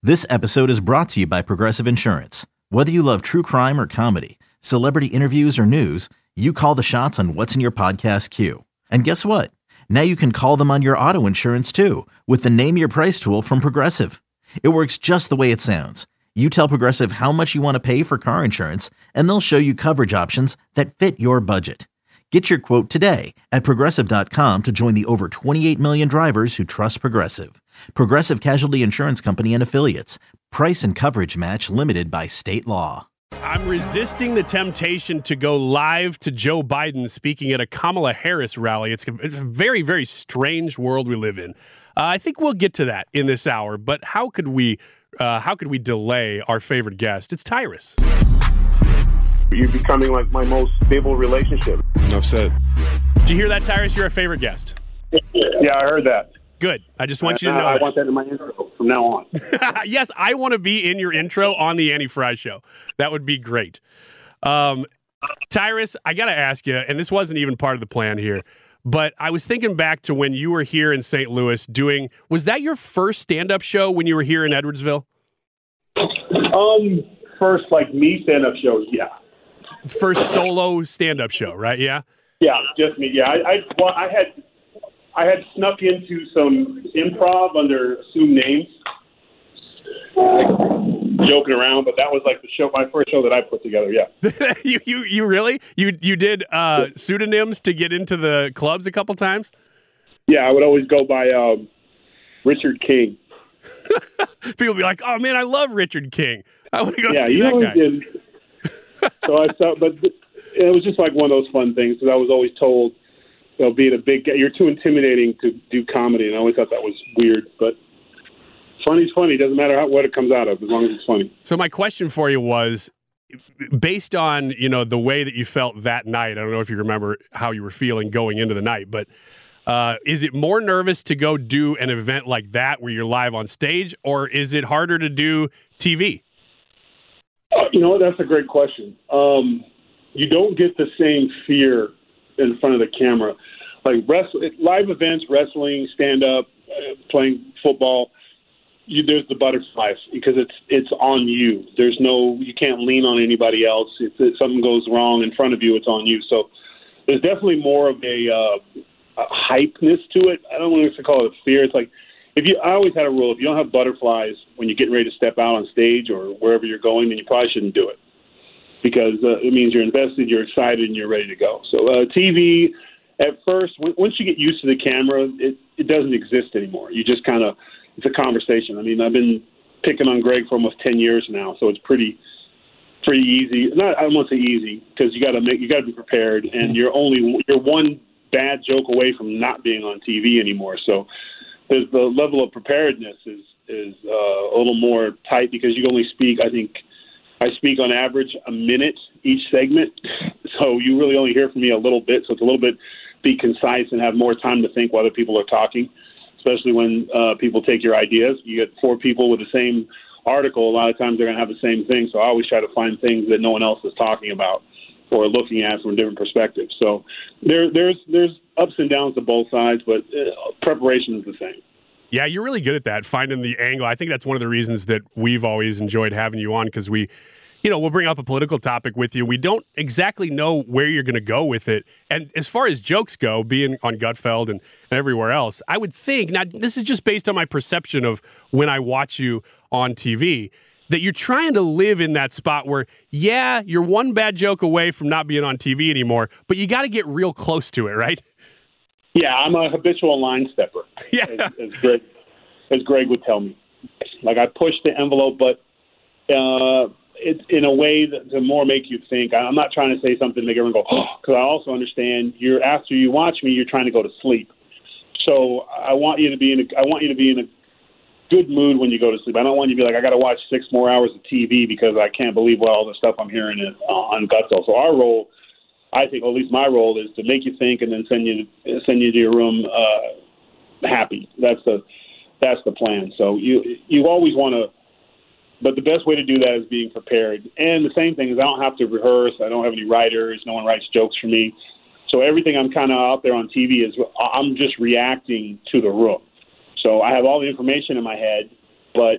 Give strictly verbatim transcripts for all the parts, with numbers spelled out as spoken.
This episode is brought to you by Progressive Insurance. Whether you love true crime or comedy, celebrity interviews or news, you call the shots on what's in your podcast queue. And guess what? Now you can call them on your auto insurance too with the Name Your Price tool from Progressive. It works just the way it sounds. You tell Progressive how much you want to pay for car insurance, and they'll show you coverage options that fit your budget. Get your quote today at Progressive dot com to join the over twenty-eight million drivers who trust Progressive. Progressive Casualty Insurance Company and Affiliates. Price and coverage match limited by state law. I'm resisting the temptation to go live to Joe Biden speaking at a Kamala Harris rally. It's a, it's a very, very strange world we live in. Uh, I think we'll get to that in this hour, but how could we uh, how could we delay our favorite guest? It's Tyrus. You're becoming like my most stable relationship. Enough said. Did you hear that, Tyrus? You're our favorite guest. Yeah, I heard that. Good. I just want you to I, know I that. want that in my intro from now on. Yes, I want to be in your intro on the Annie Fry Show. That would be great. Um, Tyrus, I got to ask you, and this wasn't even part of the plan here, but I was thinking back to when you were here in Saint Louis doing, was that your first stand-up show when you were here in Edwardsville? Um, first, like me stand-up shows, yeah. First solo stand-up show, right? Yeah? Yeah, just me. Yeah, I, I, well, I had I had snuck into some improv under assumed names, joking around, but that was like the show, my first show that I put together. Yeah. you, you, you really? You, you did uh, pseudonyms to get into the clubs a couple times? Yeah, I would always go by um, Richard King. People be like, "Oh man, I love Richard King. I want to go yeah, see you that guy." Did. So I thought, but it was just like one of those fun things because I was always told, you know, being a big guy, you're too intimidating to do comedy, and I always thought that was weird. But funny's funny; it doesn't matter how, what it comes out of, as long as it's funny. So my question for you was, based on you know the way that you felt that night. I don't know if you remember how you were feeling going into the night, but uh, is it more nervous to go do an event like that where you're live on stage, or is it harder to do T V? Uh, you know, that's a great question. Um, you don't get the same fear in front of the camera. Like wrestling, live events, wrestling, stand-up, uh, playing football, you, there's the butterflies because it's it's on you. There's no, you can't lean on anybody else. If, if something goes wrong in front of you, it's on you. So there's definitely more of a, uh, a hypeness to it. I don't want to call it a fear. It's like, If you, I always had a rule: if you don't have butterflies when you're getting ready to step out on stage or wherever you're going, then you probably shouldn't do it because uh, it means you're invested, you're excited, and you're ready to go. So uh, T V, at first, w- once you get used to the camera, it, it doesn't exist anymore. You just kind of, it's a conversation. I mean, I've been picking on Greg for almost ten years now, so it's pretty, pretty easy. Not, I don't want to say easy because you got to make, you got to be prepared, and you're only you're one bad joke away from not being on T V anymore. So. There's the level of preparedness is is uh, a little more tight because you only speak, I think, I speak on average a minute each segment. So you really only hear from me a little bit. So it's a little bit be concise and have more time to think while other people are talking, especially when uh, people take your ideas. You get four people with the same article. A lot of times they're going to have the same thing. So I always try to find things that no one else is talking about or looking at from a different perspective. So there, there's there's ups and downs to both sides, but uh, preparation is the same. Yeah, you're really good at that, finding the angle. I think that's one of the reasons that we've always enjoyed having you on because we, you know, we'll bring up a political topic with you. We don't exactly know where you're going to go with it. And as far as jokes go, being on Gutfeld and, and everywhere else, I would think, now this is just based on my perception of when I watch you on T V, that you're trying to live in that spot where, yeah, you're one bad joke away from not being on T V anymore, but you got to get real close to it, right? Yeah, I'm a habitual line stepper, yeah. as, as, Greg, as Greg would tell me. Like, I push the envelope, but uh, it's in a way that, to more make you think. I'm not trying to say something to make everyone go, oh, because I also understand you're after you watch me, you're trying to go to sleep. So I want you to be in a, I want you to be in a good mood when you go to sleep. I don't want you to be like, I got to watch six more hours of T V because I can't believe what all the stuff I'm hearing is, uh, on Gutfeld. So our role, I think, or at least my role, is to make you think and then send you send you to your room uh, happy. That's the that's the plan. So you you always want to, but the best way to do that is being prepared. And the same thing is I don't have to rehearse. I don't have any writers. No one writes jokes for me. So everything I'm kind of out there on T V is I'm just reacting to the room. So I have all the information in my head, but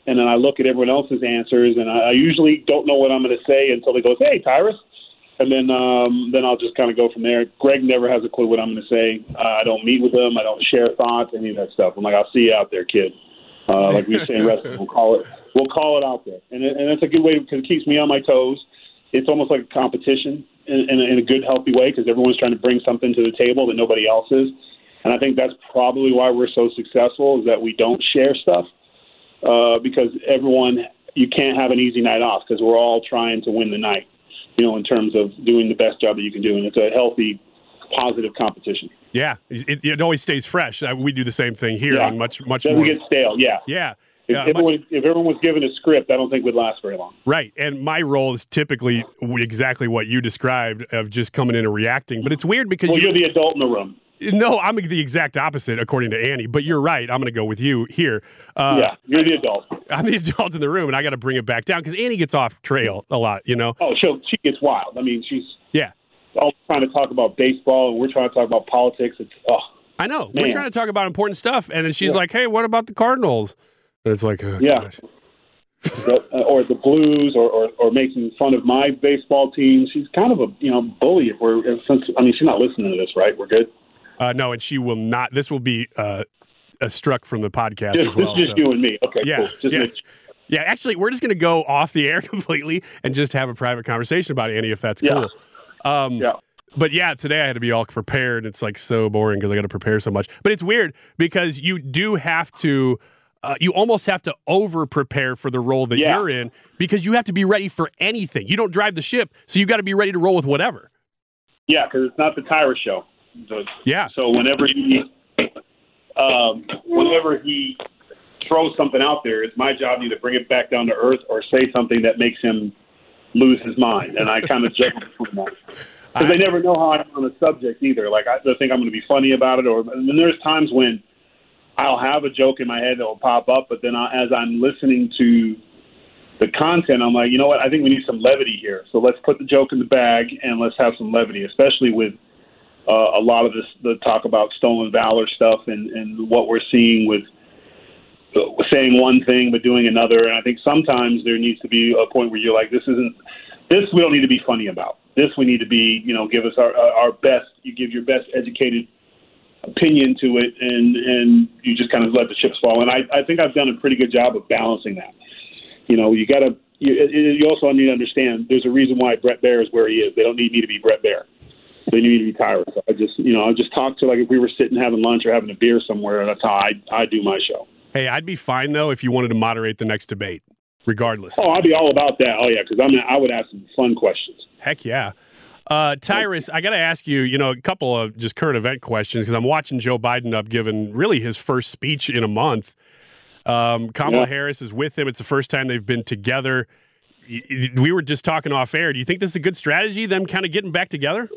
and then I look at everyone else's answers, and I, I usually don't know what I'm going to say until they go, "Hey, Tyrus," and then um, then I'll just kind of go from there. Greg never has a clue what I'm going to say. Uh, I don't meet with him. I don't share thoughts, any of that stuff. I'm like, "I'll see you out there, kid." Uh, like we say in wrestling, we'll call it we'll call it out there, and it, and it's a good way because it keeps me on my toes. It's almost like a competition in, in, a, in a good, healthy way because everyone's trying to bring something to the table that nobody else is, and I think that's probably why we're so successful is that we don't share stuff uh, because everyone you can't have an easy night off because we're all trying to win the night, you know, in terms of doing the best job that you can do, and it's a healthy, positive competition. Yeah, it, it always stays fresh. We do the same thing here yeah. on much, much Doesn't more. get stale, yeah. Yeah. If, yeah everyone, much, if everyone was given a script, I don't think would last very long. Right, and my role is typically exactly what you described of just coming in and reacting. But it's weird because well, you, you're the adult in the room. No, I'm the exact opposite, according to Annie. But you're right. I'm going to go with you here. Uh, yeah, you're the adult. I'm the adult in the room, and I got to bring it back down because Annie gets off trail a lot, you know? Oh, she, she gets wild. I mean, she's yeah. all trying to talk about baseball, and we're trying to talk about politics. It's, oh, I know. man. We're trying to talk about important stuff, and then she's yeah. like, hey, what about the Cardinals? And it's like, oh, yeah. gosh. the, or the Blues, or, or or making fun of my baseball team. She's kind of a you know bully. If we're if, since I mean, she's not listening to this, right? We're good. Uh, no, and she will not. This will be uh, a struck from the podcast just, as well. It's just so. you and me. Okay, yeah, cool. Just yeah. make, yeah, actually, we're just going to go off the air completely and just have a private conversation about Annie, if that's yeah. cool. Um, yeah. But yeah, today I had to be all prepared. It's like so boring because I got to prepare so much. But it's weird because you do have to. Uh, you almost have to over-prepare for the role that yeah. you're in because you have to be ready for anything. You don't drive the ship, so you got to be ready to roll with whatever. Yeah, because it's not the Tyrus show. So, yeah. So whenever he, um, whenever he throws something out there, it's my job to either bring it back down to earth or say something that makes him lose his mind. And I kind of juggle between that because I never know how I'm on the subject either. Like I think I'm going to be funny about it, or and then there's times when I'll have a joke in my head that will pop up, but then I, as I'm listening to the content, I'm like, you know what? I think we need some levity here. So let's put the joke in the bag and let's have some levity, especially with uh, a lot of this the talk about stolen valor stuff and, and what we're seeing with uh, saying one thing but doing another. And I think sometimes there needs to be a point where you're like, this isn't this we don't need to be funny about. This we need to be, you know, give us our our best. You give your best educated opinion to it, and and you just kind of let the chips fall. And I, I think I've done a pretty good job of balancing that. You know, you got to. You, you also need to understand there's a reason why Brett Baer is where he is. They don't need me to be Brett Baer. They need me to be Tyrus. I just, you know, I just talk to like if we were sitting having lunch or having a beer somewhere. That's how I I do my show. Hey, I'd be fine though if you wanted to moderate the next debate, regardless. Oh, I'd be all about that. Oh yeah, because I'm I would ask some fun questions. Heck yeah. Uh, Tyrus, I got to ask you, you know, a couple of just current event questions because I'm watching Joe Biden up giving really his first speech in a month. Um, Kamala yeah. Harris is with him. It's the first time they've been together. We were just talking off air. Do you think this is a good strategy, them kind of getting back together?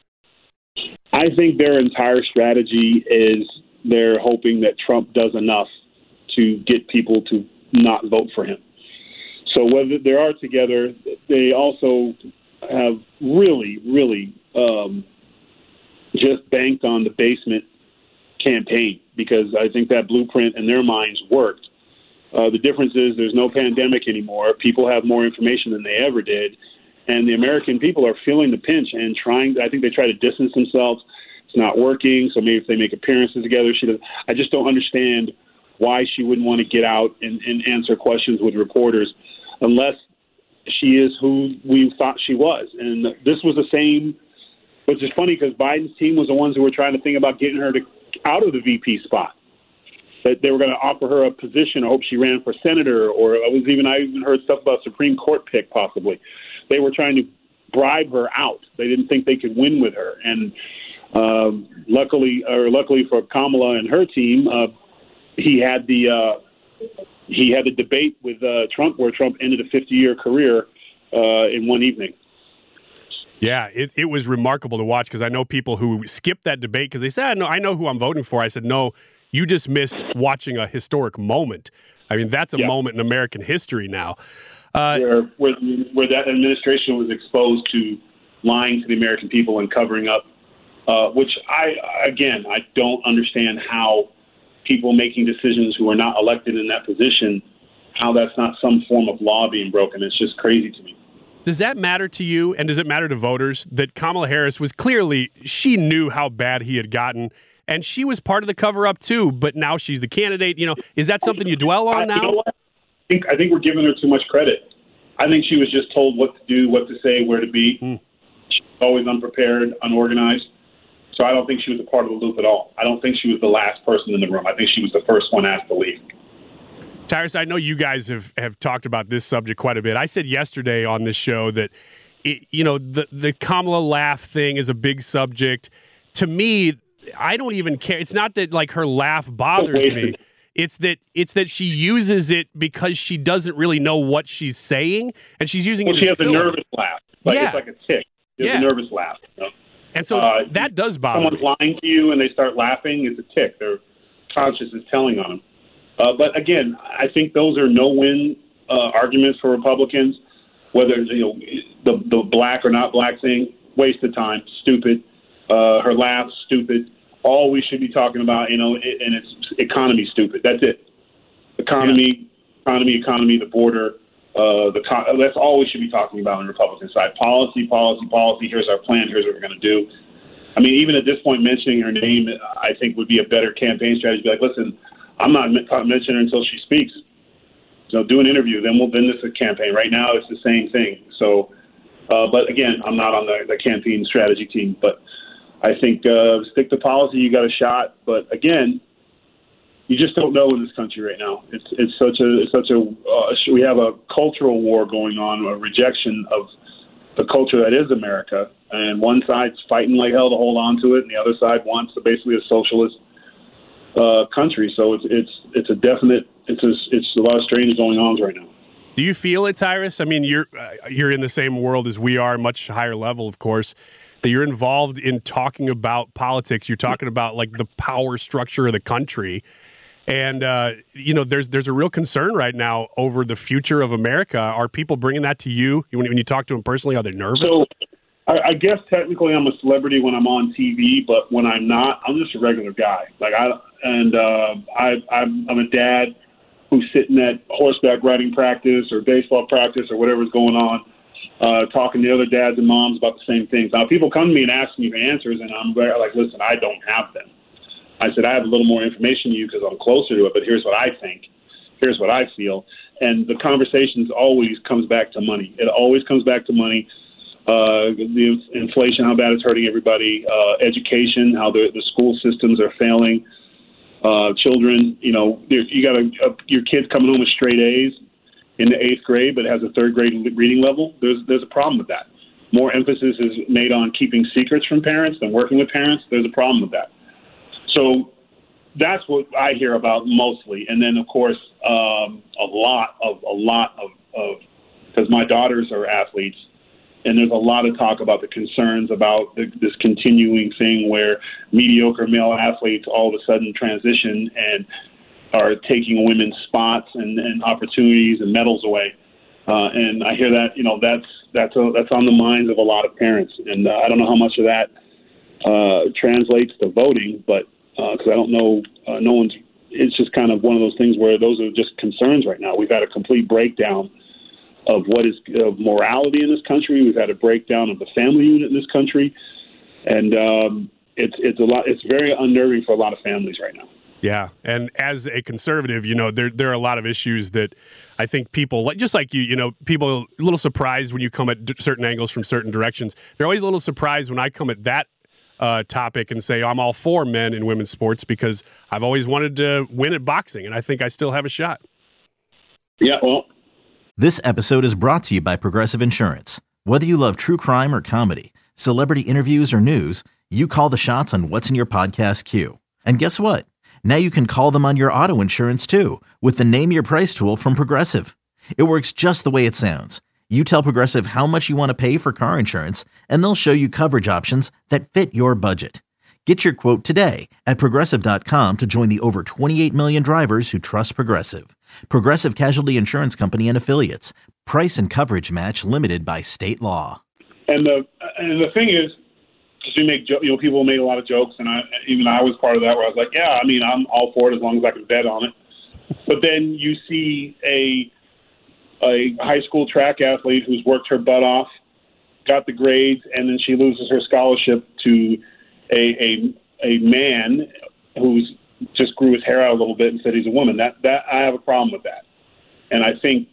I think their entire strategy is they're hoping that Trump does enough to get people to not vote for him. So whether they are together, they also have really, really um, just banked on the basement campaign because I think that blueprint in their minds worked. Uh, the difference is there's no pandemic anymore. People have more information than they ever did. And the American people are feeling the pinch and trying, I think they try to distance themselves. It's not working. So maybe if they make appearances together, she does. I just don't understand why she wouldn't want to get out and, and answer questions with reporters unless she is who we thought she was. And this was the same, which is funny because Biden's team was the ones who were trying to think about getting her to out of the V P spot. That they were going to offer her a position. I hope she ran for senator, or I was even I even heard stuff about Supreme Court pick possibly. They were trying to bribe her out. They didn't think they could win with her. And um, luckily, or luckily for Kamala and her team, uh, he had the uh, he had the debate with uh, Trump, where Trump ended a fifty-year career uh, in one evening. Yeah, it, it was remarkable to watch because I know people who skipped that debate because they said, no, I know who I'm voting for. I said, no, you just missed watching a historic moment. I mean, that's a yeah. moment in American history now. Uh, where, where, where that administration was exposed to lying to the American people and covering up, uh, which I, again, I don't understand how people making decisions who are not elected in that position how that's not some form of law being broken. It's just crazy to me. Does that matter to you, and does it matter to voters, that Kamala Harris was clearly, she knew how bad he had gotten, and she was part of the cover-up too, but now she's the candidate? You know, is that something you dwell on now? I, you know what? I think, I think we're giving her too much credit. I think she was just told what to do, what to say, where to be. Mm. She was always unprepared, unorganized. So I don't think she was a part of the loop at all. I don't think she was the last person in the room. I think she was the first one asked to leave. Tyrus, I know you guys have, have talked about this subject quite a bit. I said yesterday on this show that, it, you know, the, the Kamala laugh thing is a big subject. To me, I don't even care. It's not that, like, her laugh bothers me. It's that it's that she uses it because she doesn't really know what she's saying, and she's using well, it she as has filler. a nervous laugh. Like, yeah. It's like a tick. It's yeah. a nervous laugh. You know? And so uh, that does bother someone's me. lying to you and they start laughing. It's a tick. Their conscience is telling on them. Uh, but again, I think those are no-win uh, arguments for Republicans. Whether you know the the black or not black thing, waste of time, stupid. Uh, her laugh, stupid. All we should be talking about, you know, and it's economy, stupid. That's it. Economy, yeah. economy, economy. The border. Uh, the that's all we should be talking about on the Republican side. Policy, policy, policy. Here's our plan. Here's what we're going to do. I mean, even at this point, mentioning her name, I think would be a better campaign strategy. Be like, listen, I'm not mentioning her until she speaks. So do an interview, then we'll then this is a campaign. Right now, it's the same thing. So, uh, but again, I'm not on the, the campaign strategy team. But I think uh, stick to policy. You got a shot. But again, you just don't know in this country right now. It's it's such a it's such a uh, we have a cultural war going on, a rejection of the culture that is America, and one side's fighting like hell to hold on to it, and the other side wants basically a socialist uh, country. So it's it's it's a definite it's a, it's a lot of strange going on right now. Do you feel it, Tyrus? I mean, you're uh, you're in the same world as we are, much higher level, of course. That you're involved in talking about politics. You're talking about like the power structure of the country. And, uh, you know, there's there's a real concern right now over the future of America. Are people bringing that to you when, when you talk to them personally? Are they nervous? So I, I guess technically I'm a celebrity when I'm on T V, but when I'm not, I'm just a regular guy. Like I and uh, I, I'm, I'm a dad who's sitting at horseback riding practice or baseball practice or whatever's going on, uh, talking to other dads and moms about the same things. Now, people come to me and ask me for answers, and I'm very, like, listen, I don't have them. I said, I have a little more information than you because I'm closer to it, but here's what I think. Here's what I feel. And the conversations always comes back to money. It always comes back to money. Uh, the inflation, how bad it's hurting everybody. Uh, education, how the, the school systems are failing. Uh, children, you know, you got a, a, your kid's coming home with straight A's in the eighth grade, but has a third grade reading level. There's there's a problem with that. More emphasis is made on keeping secrets from parents than working with parents. There's a problem with that. So that's what I hear about mostly. And then, of course, um, a lot of, a lot of, of, because my daughters are athletes, and there's a lot of talk about the concerns about the, this continuing thing where mediocre male athletes all of a sudden transition and are taking women's spots and, and opportunities and medals away. Uh, and I hear that, you know, that's, that's, a, that's on the minds of a lot of parents. And uh, I don't know how much of that uh, translates to voting, but because uh, I don't know, uh, no one's, it's just kind of one of those things where those are just concerns right now. We've had a complete breakdown of what is of morality in this country. We've had a breakdown of the family unit in this country. And um, it's, it's a lot, it's very unnerving for a lot of families right now. Yeah. And as a conservative, you know, there there are a lot of issues that I think people, like just like you, you know, people are a little surprised when you come at d- certain angles from certain directions. They're always a little surprised when I come at that Uh, topic and say I'm all for men in women's sports because I've always wanted to win at boxing, and I think I still have a shot. Yeah, well. This episode is brought to you by Progressive Insurance. Whether you love true crime or comedy, celebrity interviews or news, you call the shots on what's in your podcast queue. And guess what? Now you can call them on your auto insurance too with the Name Your Price tool from Progressive. It works just the way it sounds. You tell Progressive how much you want to pay for car insurance, and they'll show you coverage options that fit your budget. Get your quote today at Progressive dot com to join the over twenty-eight million drivers who trust Progressive. Progressive Casualty Insurance Company and Affiliates. Price and coverage match limited by state law. And the and the thing is, because we make jo- you know people made a lot of jokes, and I even I was part of that where I was like, yeah, I mean I'm all for it as long as I can bet on it. But then you see a a high school track athlete who's worked her butt off, got the grades, and then she loses her scholarship to a a, a man who's just grew his hair out a little bit and said he's a woman. That that I have a problem with that, and I think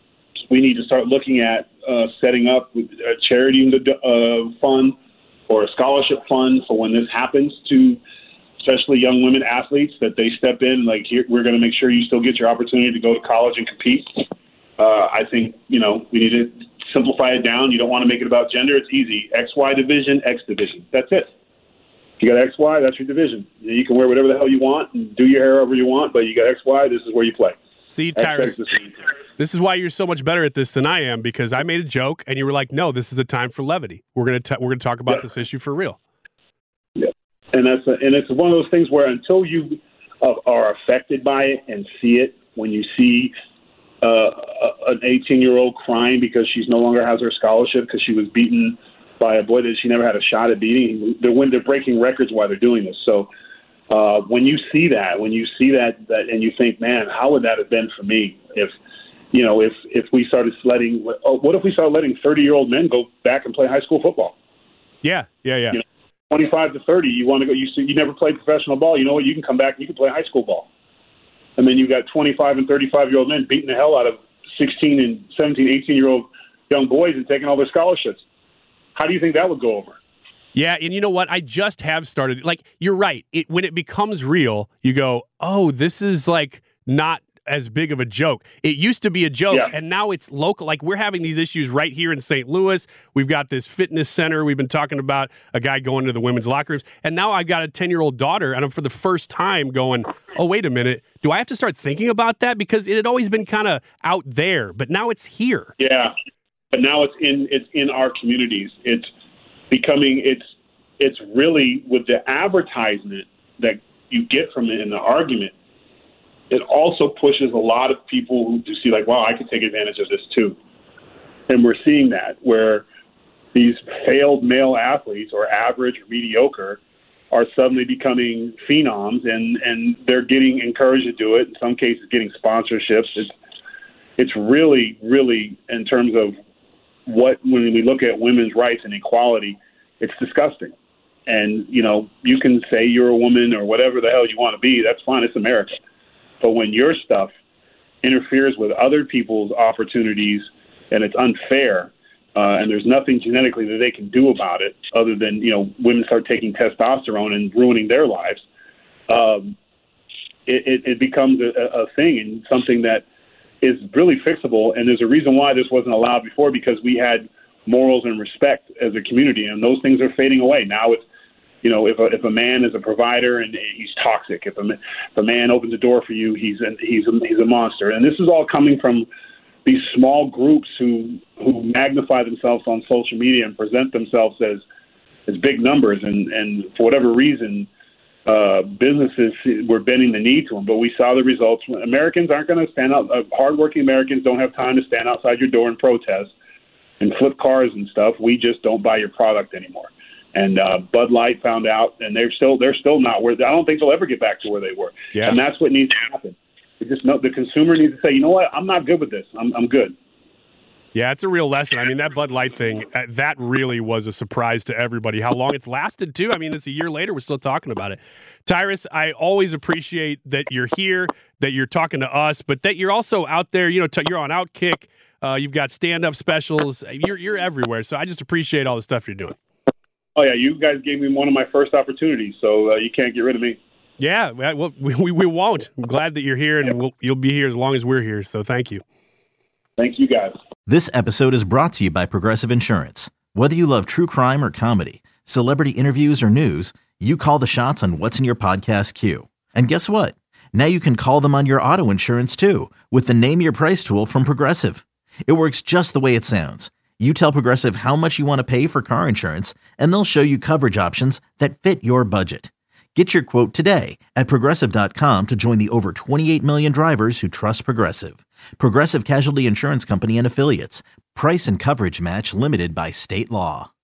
we need to start looking at uh, setting up a charity uh, fund or a scholarship fund for when this happens to especially young women athletes, that they step in like, here, we're going to make sure you still get your opportunity to go to college and compete. Uh, I think, you know, we need to simplify it down. You don't want to make it about gender. It's easy. X Y division, X division. That's it. If you got X Y, that's your division. You can wear whatever the hell you want and do your hair however you want, but you got X Y, this is where you play. See, Tyrus, this is why you're so much better at this than I am, because I made a joke and you were like, no, this is the time for levity. We're going to we're going to talk about yeah. this issue for real. Yeah. And that's a, and it's one of those things where until you uh, are affected by it and see it, when you see uh, an eighteen-year-old crying because she no longer has her scholarship because she was beaten by a boy that she never had a shot at beating, they're, when they're breaking records while they're doing this. So uh, when you see that, when you see that, that, and you think, man, how would that have been for me if, you know, if if we started letting, oh, what if we started letting thirty-year-old men go back and play high school football? Yeah, yeah, yeah. You know, twenty-five to thirty, you want to go, you, you never played professional ball, you know what, you can come back and you can play high school ball. And then you've got twenty-five and thirty-five-year-old men beating the hell out of sixteen and seventeen, eighteen-year-old young boys and taking all their scholarships. How do you think that would go over? Yeah, and you know what? I just have started, like, you're right. It, when it becomes real, you go, oh, this is, like, not as big of a joke. It used to be a joke, yeah. and now it's local. Like, we're having these issues right here in Saint Louis. We've got this fitness center. We've been talking about a guy going to the women's locker rooms. And now I've got a ten-year-old daughter, and I'm for the first time going, oh, wait a minute. Do I have to start thinking about that? Because it had always been kind of out there, but now it's here. Yeah, but now it's in it's in our communities. It's becoming, it's it's really, with the advertisement that you get from it in the argument, it also pushes a lot of people who see like, wow, I could take advantage of this too. And we're seeing that where these failed male athletes, or average or mediocre, are suddenly becoming phenoms, and, and they're getting encouraged to do it. In some cases, getting sponsorships. It's, it's really, really, in terms of what, when we look at women's rights and equality, it's disgusting. And, you know, you can say you're a woman or whatever the hell you want to be. That's fine. It's America. But when your stuff interferes with other people's opportunities and it's unfair, uh, and there's nothing genetically that they can do about it other than, you know, women start taking testosterone and ruining their lives, um, it, it, it becomes a, a thing and something that is really fixable. And there's a reason why this wasn't allowed before, because we had morals and respect as a community, and those things are fading away. Now it's, you know, if a, if a man is a provider and he's toxic, if a, if a man opens a door for you, he's a, he's a, he's a monster. And this is all coming from these small groups who who magnify themselves on social media and present themselves as as big numbers. And, and for whatever reason, uh, businesses were bending the knee to them. But we saw the results. Americans aren't going to stand out. Uh, hardworking Americans don't have time to stand outside your door and protest and flip cars and stuff. We just don't buy your product anymore. And uh, Bud Light found out, and they're still they're still not where. I don't think they'll ever get back to where they were. Yeah. And that's what needs to happen. We just know the consumer needs to say, you know what, I'm not good with this. I'm I'm good. Yeah, it's a real lesson. I mean, that Bud Light thing, uh, that really was a surprise to everybody. How long it's lasted, too. I mean, it's a year later. We're still talking about it. Tyrus, I always appreciate that you're here, that you're talking to us, but that you're also out there. You know, t- you're on Outkick. Uh, you've got stand-up specials. You're you're everywhere. So I just appreciate all the stuff you're doing. Oh, yeah, you guys gave me one of my first opportunities, so uh, you can't get rid of me. Yeah, well, we, we, we won't. I'm glad that you're here, and we'll, you'll be here as long as we're here, so thank you. Thank you, guys. This episode is brought to you by Progressive Insurance. Whether you love true crime or comedy, celebrity interviews or news, you call the shots on what's in your podcast queue. And guess what? Now you can call them on your auto insurance, too, with the Name Your Price tool from Progressive. It works just the way it sounds. You tell Progressive how much you want to pay for car insurance, and they'll show you coverage options that fit your budget. Get your quote today at Progressive dot com to join the over twenty-eight million drivers who trust Progressive. Progressive Casualty Insurance Company and Affiliates. Price and coverage match limited by state law.